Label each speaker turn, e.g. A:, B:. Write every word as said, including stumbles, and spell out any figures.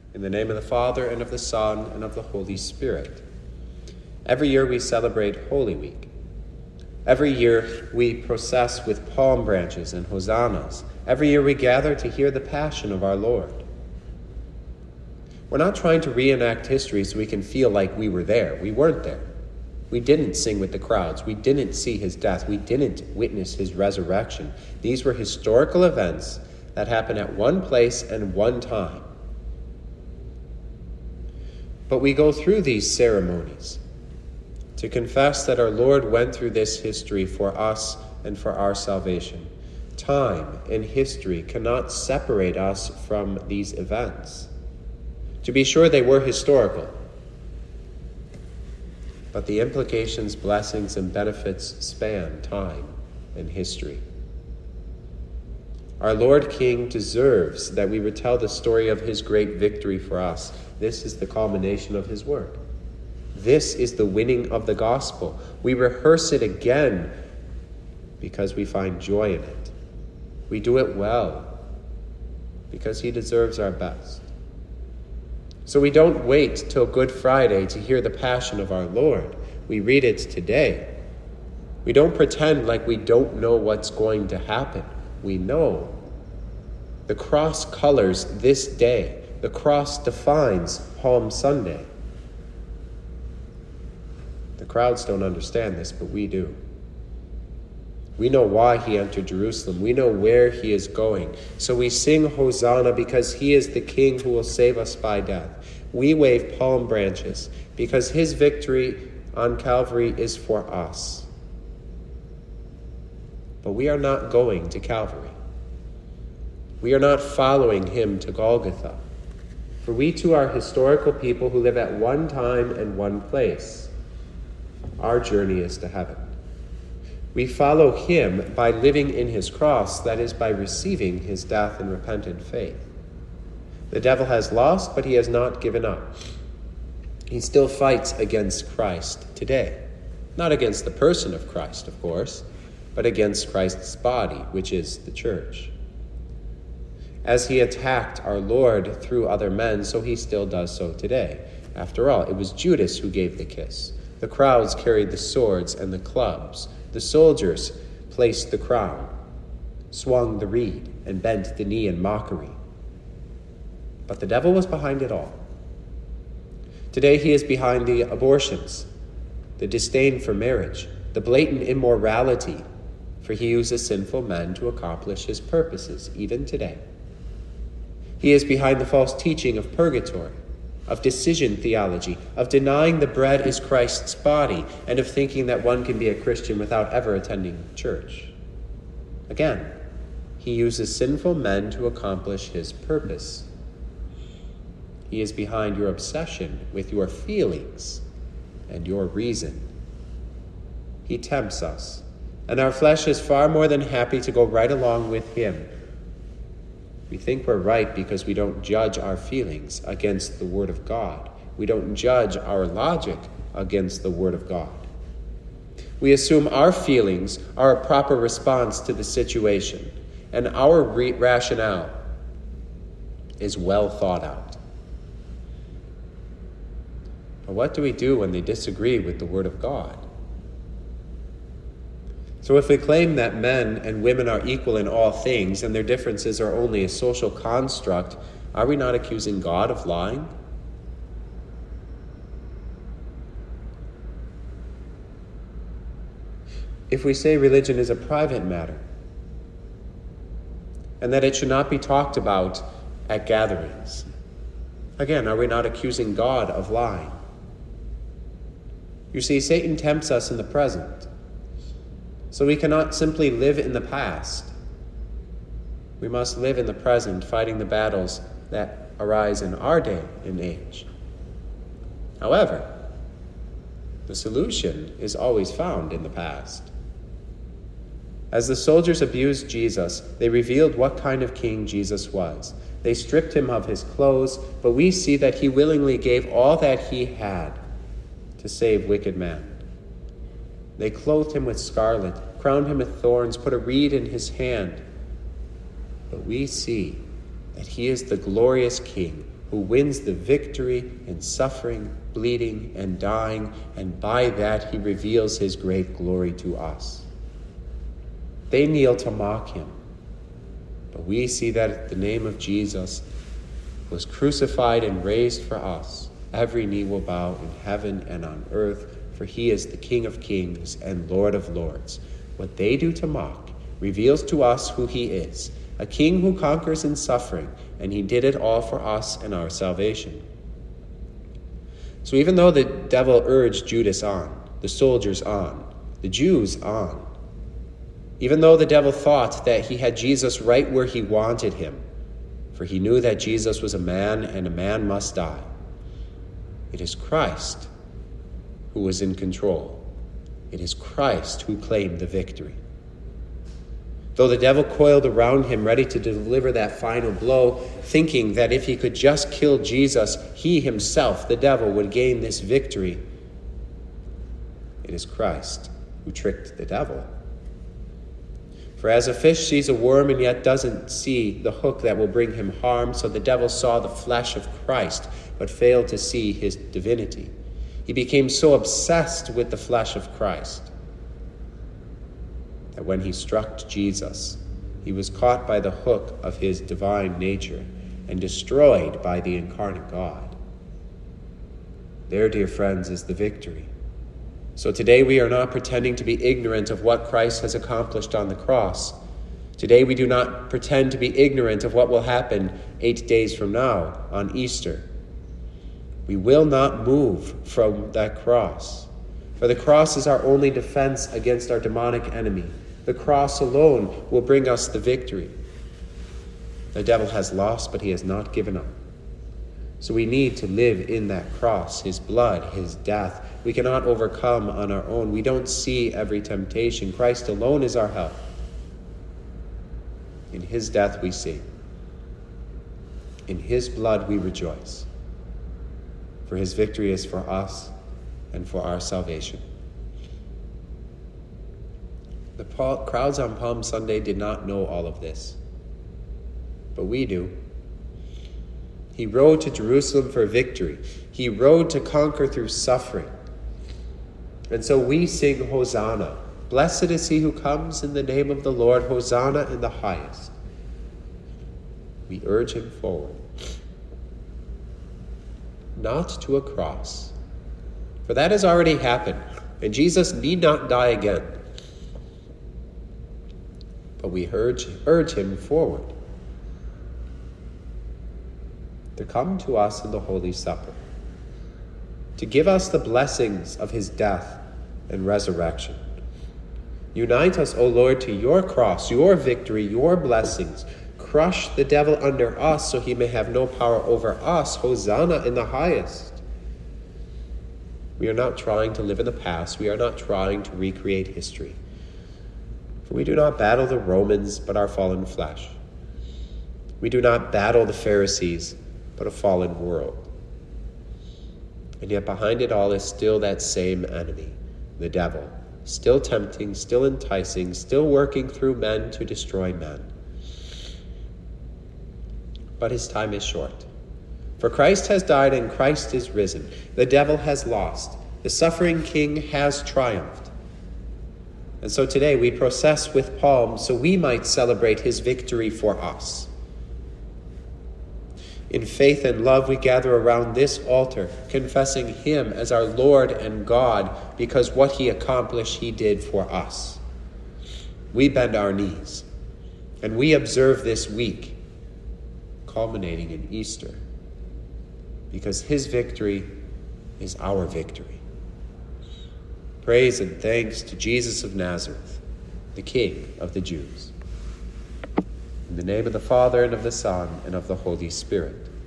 A: In the name of the Father, and of the Son, and of the Holy Spirit. Every year we celebrate Holy Week. Every year we process with palm branches and hosannas. Every year we gather to hear the Passion of our Lord. We're not trying to reenact history so we can feel like we were there. We weren't there. We didn't sing with the crowds. We didn't see his death. We didn't witness his resurrection. These were historical events that happened at one place and one time. But we go through these ceremonies to confess that our Lord went through this history for us and for our salvation. Time and history cannot separate us from these events. To be sure, they were historical, but the implications, blessings, and benefits span time and history. Our Lord King deserves that we retell the story of his great victory for us. This is the culmination of his work. This is the winning of the gospel. We rehearse it again because we find joy in it. We do it well because he deserves our best. So we don't wait till Good Friday to hear the Passion of our Lord. We read it today. We don't pretend like we don't know what's going to happen. We know. The cross colors this day. The cross defines Palm Sunday. The crowds don't understand this, but we do. We know why he entered Jerusalem. We know where he is going. So we sing Hosanna because he is the King who will save us by death. We wave palm branches because his victory on Calvary is for us. But we are not going to Calvary. We are not following him to Golgotha. For we too are historical people who live at one time and one place. Our journey is to heaven. We follow him by living in his cross, that is, by receiving his death in repentant faith. The devil has lost, but he has not given up. He still fights against Christ today. Not against the person of Christ, of course, but against Christ's body, which is the church. As he attacked our Lord through other men, so he still does so today. After all, it was Judas who gave the kiss. The crowds carried the swords and the clubs. The soldiers placed the crown, swung the reed, and bent the knee in mockery. But the devil was behind it all. Today he is behind the abortions, the disdain for marriage, the blatant immorality, for he uses sinful men to accomplish his purposes, even today. He is behind the false teaching of purgatory, of decision theology, of denying the bread is Christ's body, and of thinking that one can be a Christian without ever attending church. Again, he uses sinful men to accomplish his purpose. He is behind your obsession with your feelings and your reason. He tempts us, and our flesh is far more than happy to go right along with him. We think we're right because we don't judge our feelings against the Word of God. We don't judge our logic against the Word of God. We assume our feelings are a proper response to the situation, and our re- rationale is well thought out. But what do we do when they disagree with the Word of God? So if we claim that men and women are equal in all things and their differences are only a social construct, are we not accusing God of lying? If we say religion is a private matter and that it should not be talked about at gatherings, again, are we not accusing God of lying? You see, Satan tempts us in the present. So we cannot simply live in the past. We must live in the present, fighting the battles that arise in our day and age. However, the solution is always found in the past. As the soldiers abused Jesus, they revealed what kind of king Jesus was. They stripped him of his clothes, but we see that he willingly gave all that he had to save wicked men. They clothed him with scarlet, crowned him with thorns, put a reed in his hand. But we see that he is the glorious King who wins the victory in suffering, bleeding, and dying, and by that he reveals his great glory to us. They kneel to mock him, but we see that at the name of Jesus was crucified and raised for us, every knee will bow in heaven and on earth, for he is the King of kings and Lord of lords. What they do to mock reveals to us who he is, a king who conquers in suffering, and he did it all for us and our salvation. So even though the devil urged Judas on, the soldiers on, the Jews on, even though the devil thought that he had Jesus right where he wanted him, for he knew that Jesus was a man and a man must die, it is Christ who was in control. It is Christ who claimed the victory. Though the devil coiled around him, ready to deliver that final blow, thinking that if he could just kill Jesus, he himself, the devil, would gain this victory, it is Christ who tricked the devil. For as a fish sees a worm and yet doesn't see the hook that will bring him harm, so the devil saw the flesh of Christ, but failed to see his divinity. He became so obsessed with the flesh of Christ that when he struck Jesus, he was caught by the hook of his divine nature and destroyed by the incarnate God. There, dear friends, is the victory. So today we are not pretending to be ignorant of what Christ has accomplished on the cross. Today we do not pretend to be ignorant of what will happen eight days from now on Easter. We will not move from that cross, for the cross is our only defense against our demonic enemy. The cross alone will bring us the victory. The devil has lost, but he has not given up. So we need to live in that cross, his blood, his death. We cannot overcome on our own. We don't see every temptation. Christ alone is our help. In his death we see. In his blood we rejoice. For his victory is for us and for our salvation. The crowds on Palm Sunday did not know all of this, but we do. He rode to Jerusalem for victory. He rode to conquer through suffering. And so we sing Hosanna. Blessed is he who comes in the name of the Lord. Hosanna in the highest. We urge him forward. Not to a cross, for that has already happened, and Jesus need not die again. But we urge, urge him forward, to come to us in the Holy Supper, to give us the blessings of his death and resurrection. Unite us, O Lord, to your cross, your victory, your blessings. Crush the devil under us so he may have no power over us. Hosanna in the highest. We are not trying to live in the past. We are not trying to recreate history. For we do not battle the Romans, but our fallen flesh. We do not battle the Pharisees, but a fallen world. And yet behind it all is still that same enemy, the devil, still tempting, still enticing, still working through men to destroy men. But his time is short. For Christ has died and Christ is risen. The devil has lost. The suffering king has triumphed. And so today we process with palms so we might celebrate his victory for us. In faith and love we gather around this altar, confessing him as our Lord and God, because what he accomplished he did for us. We bend our knees, and we observe this week, culminating in Easter, because his victory is our victory. Praise and thanks to Jesus of Nazareth, the King of the Jews. In the name of the Father, and of the Son, and of the Holy Spirit.